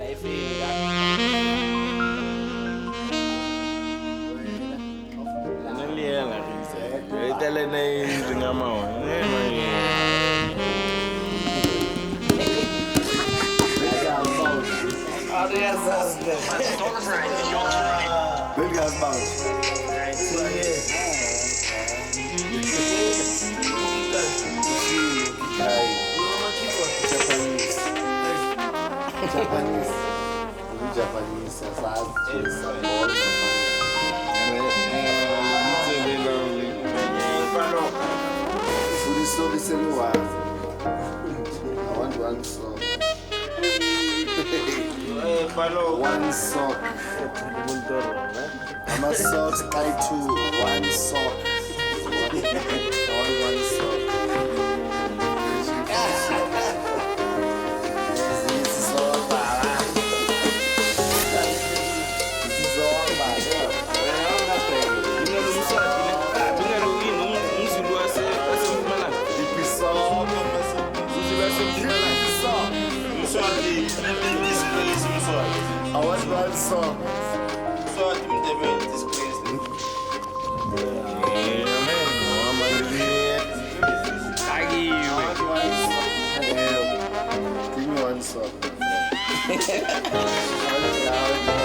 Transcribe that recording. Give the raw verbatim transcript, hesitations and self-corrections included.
Dale na yung tengah mau. Big guys bounce. Japanese. Japanese. Japanese. Sorry, sorry, I want one sock. One sock. I'm a sock guy too. One sock. I want one sock. This is all bad. This is all bad. I want one song. So I think they made this place. Give me one song.